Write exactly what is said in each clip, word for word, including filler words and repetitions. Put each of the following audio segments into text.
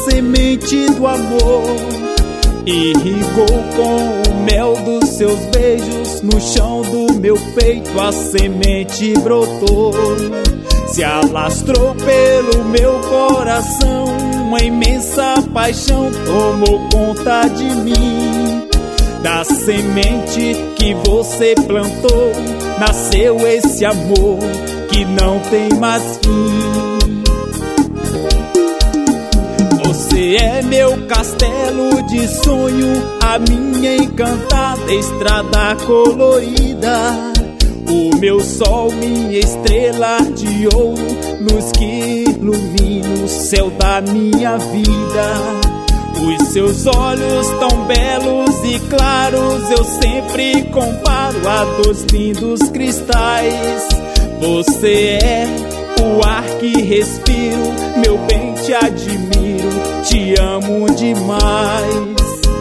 semente do amor, irrigou com o mel dos seus beijos. No chão do meu peito a semente brotou, se alastrou pelo meu coração. Uma imensa paixão tomou conta de mim. Da semente que você plantou nasceu esse amor que não tem mais fim. Você é meu castelo de sonho, a minha encantada estrada colorida, o meu sol, minha estrela de ouro, luz que ilumina o céu da minha vida. Os seus olhos tão belos e claros eu sempre comparo a dois lindos cristais. Você é o ar que respiro, meu bem, te admiro, te amo demais.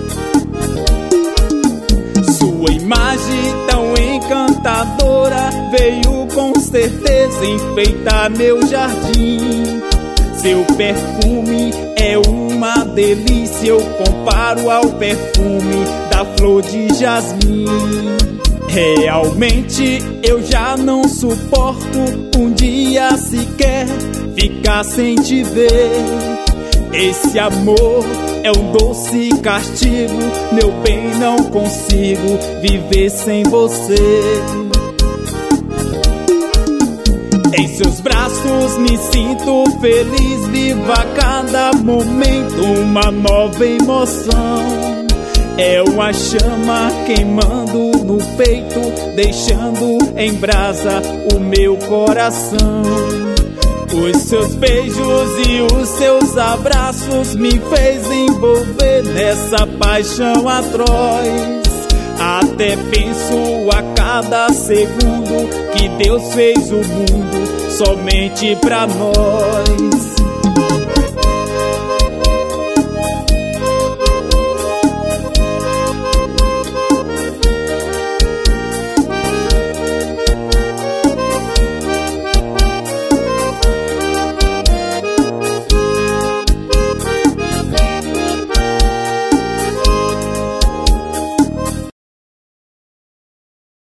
Sua imagem tão encantadora veio com certeza enfeitar meu jardim. Seu perfume é uma delícia, eu comparo ao perfume da flor de jasmim. Realmente eu já não suporto um dia sequer ficar sem te ver. Esse amor é um doce castigo, meu bem, não consigo viver sem você. Em seus braços me sinto feliz, vivo a cada momento uma nova emoção. É uma chama queimando no peito, deixando em brasa o meu coração. Os seus beijos e os seus abraços me fez envolver nessa paixão atroz. Até penso a cada segundo que Deus fez o mundo somente pra nós.